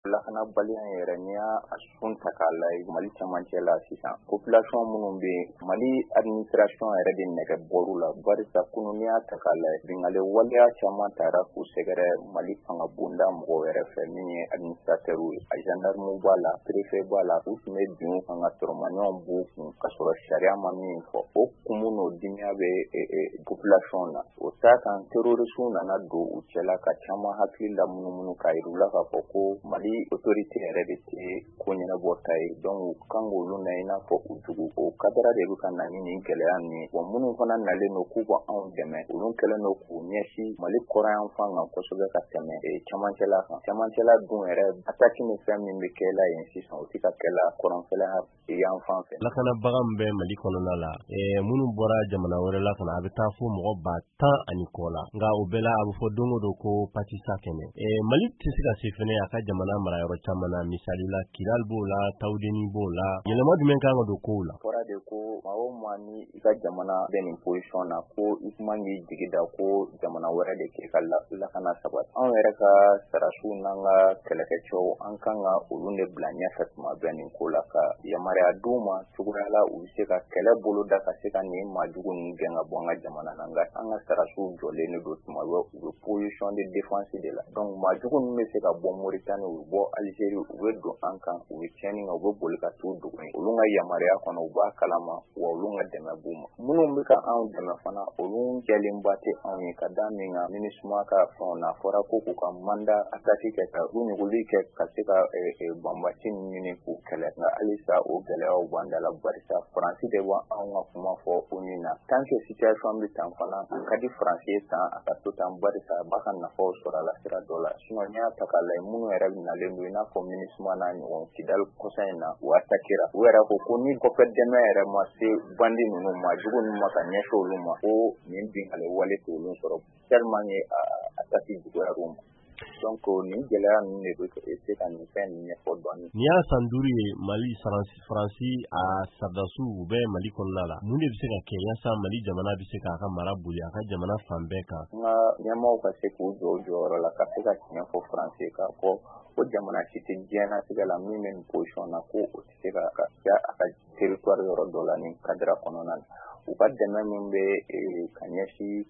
lakana baliya yɛrɛ n'i y'a sun ta k'a lajɛ Mali cɛmancɛ la sisan population minnu bɛ yen Mali administration yɛrɛ de nɛgɛ bɔr'u la barisa kunun n'i y'a ta k'a lajɛ bingale waleya caman taara k'u sɛgɛrɛ Mali fanga bonda mɔgɔw yɛrɛ fɛ min ye administrateur ye a gendarme b'a la préfet b'a la u tun bɛ bin u kan ka sɔrɔmaɲɔgɔn b'u kun ka sɔrɔ sariya ma min fɔ o kumu n'o dimiya bɛ population na o t'a kan terroriste nana don u cɛla ka caman hakili la munumunu k'a yir'u la k'a fɔ ko Mali autorité yɛrɛ de tɛ ko ɲɛnabɔta ye donc u kan k'olu na i n'a fɔ u jugu o kadara de bɛ ka na ni nin gɛlɛya ninnu bon minnu fana nalen don k'u anw dɛmɛ olu kɛlen don k'u ɲɛsin Mali kɔrɔyan fan kan kosɛbɛ ka tɛmɛ cɛmancɛla kan cɛmancɛla dun yɛrɛ attaque ni fɛn min bɛ kɛ la yen sisan o tɛ ka kɛ la kɔrɔnfɛla yan fan fɛ lakanabaga min bɛ Mali kɔnɔna la minnu bɔra jamana wɛrɛ la kana a bɛ taa fo mɔgɔ 10 kɔ la nka o bɛɛ la a bɛ fɔ don o don ko patisa kɛmɛ Mali tɛ se ka se fɛnɛ a ka jamana marayɔrɔ caman na misali la Kidal b'o la Tawudeni b'o la yɛlɛma jumɛn kan ka don kow la fɔra de ko maa o maa ni i ka jamana bɛ nin position na ko i kuma k'i jigi da ko jamana wɛrɛ de k'e ka lakana sabati anw yɛrɛ ka sarasiw n'an ka kɛlɛkɛcɛw an kan ka olu de bila ɲɛfɛ tuma bɛɛ nin ko la ka yamaruya d'u ma cogoya la u bɛ se ka kɛlɛ bolo da ka se ka nin maajugu ninnu gɛn ka bɔ an ka jamana na nka an ka sarasiw jɔlen de don tuma bɛɛ u bɛ position de défense de la donc maajugu ninnu bɛ se ka bɔ Mauritanie u bɛ bɔ Algérie u bɛ don an kan u bɛ tiɲɛni kɛ u bɛ boli ka t'u dogo yen olu ka yamaruya kɔnɔ u b'a kalama wa olu ka dɛmɛ b'u ma minnu bɛ ka anw dɛmɛ fana olu jɛlenba tɛ anw ye ka da min kan MINUSMA ka fɛnw na fɔra ko k'u ka mandat attaque kɛ ka u ɲuguli kɛ ka se ka banbati ɲini k'u kɛlɛ nka halisa o gɛlɛyaw b'an da la barisa Faransi de b'anw ka kuma fɔ o nin na tant que situation bɛ tan fana a ka di Faransi ye tan a ka to tan barisa a b'a ka nafaw sɔrɔ a la sira dɔ la sinon n'i y'a ta k'a lajɛ minnu yɛrɛ nalen don i n'a fɔ MINUSMA n'a ɲɔgɔn Kidal kɔsa in na u attaquera u yɛrɛ ko ko ni kɔfɛ dɛmɛ yɛrɛ ma se bandi ninnu ma jugu ninnu ma ka ɲɛsin olu ma ko nin bingale wale t'olu sɔrɔ tellement que attaque juguyar'u ma donc nin gɛlɛya ninnu de bɛ se ka nin fɛn ninnu ɲɛfɔ dɔɔnin n'i y'a san 5 ye Mali Faransi a sardasiw u bɛ Mali kɔnɔna la mun de bɛ se ka kɛ yaasa Mali jamana bɛ se k'a ka mara boli a ka jamana fan bɛɛ kan n ka ɲɛmaaw ka se k'u jɔ o jɔyɔrɔ la ka se ka tiɲɛ fɔ Faransi k'a fɔ o jamana si tɛ diɲɛnatigɛ la min bɛ nin position na ko o tɛ se ka kɛ a ka territoire yɔrɔ dɔ la nin cadre kɔnɔna na u ka dɛmɛ min bɛ ka ɲɛsin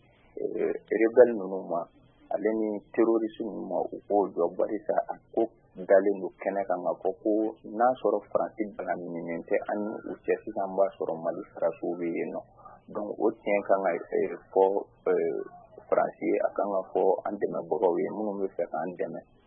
rebelle ninnu ma ale ni terroriste ninnu ma u k'o jɔ barisa a ko dalen don kɛnɛ kan ka fɔ ko n'a sɔrɔ Faransi banamininen tɛ an ni u cɛ sisan b'a sɔrɔ Mali sarasiw bɛ yen nɔ donc o tiɲɛ kan ka fɔ Faransi a kan ka fɔ an dɛmɛbagaw ye minnu bɛ fɛ k'an dɛmɛ